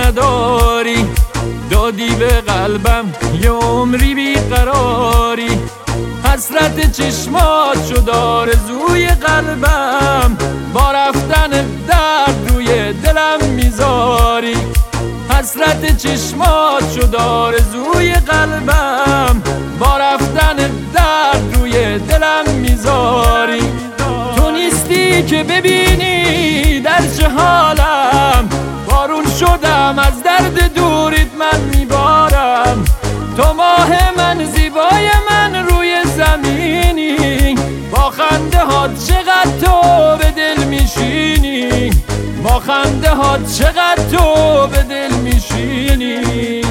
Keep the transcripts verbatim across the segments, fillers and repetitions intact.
نداری، دادی به قلبم یه عمری بیقراری. حسرت چشمات شد آرزوی قلبم، با رفتن درد روی دلم میذاری. حسرت چشمات شد آرزوی قلبم، با رفتن درد روی دلم میذاری. تو نیستی که ببینی در چه حالم، بارون شدم از درد دوریت من میبارم. تو ماه من، زیبای من روی زمینی، با خنده هات چقدر تو به دل میشینی، با خنده هات چقدر تو به دل میشینی.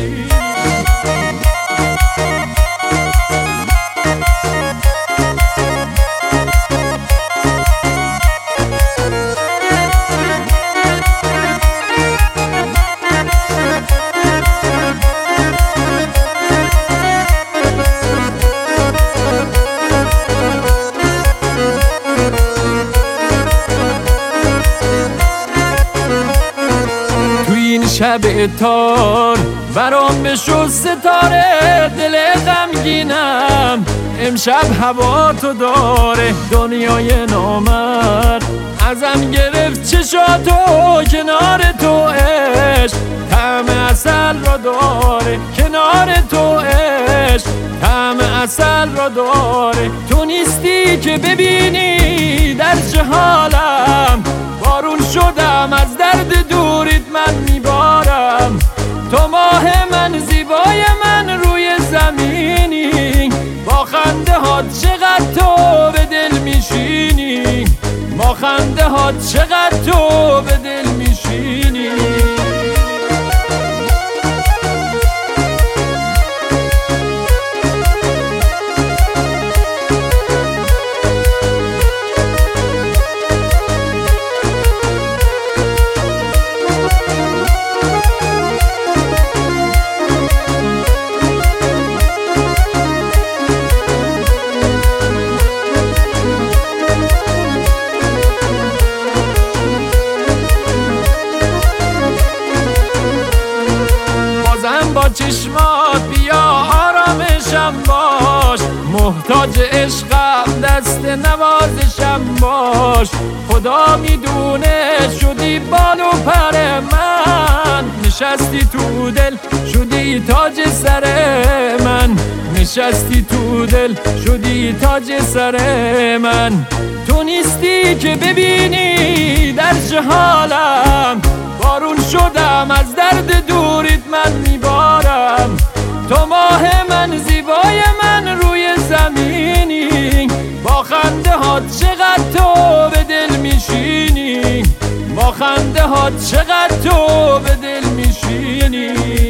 شب تار برام بشو ستاره، دل غمگینم امشب هوا تو داره. دنیای نامرد ازم گرفت چشاتو، کنار تو عشق طعم عسل را داره، کنار تو عشق طعم عسل را داره. تو نیستی که ببینی در چه حالم، بارون شدم از درد دوریت من میبارم. تو ماه من، زیبای من روی زمینی، با خنده هات چقدر تو به دل میشینی، با خنده هات چقدر تو به دل میشینی. با چشمات بیا آرامشم باش، محتاج عشقم دست نوازشم باش. خدا میدونه شدی بال و پر من، نشستی تو دل شدی تاج سر من، نشستی تو دل شدی تاج سر من. تو نیستی که ببینی در چه حالم، بارون شدم از درد دوریت من میبارم. تو ماه من، زیبای من روی زمینی، با خنده هات چقدر تو به دل میشینی، با خنده هات چقدر تو به دل میشینی.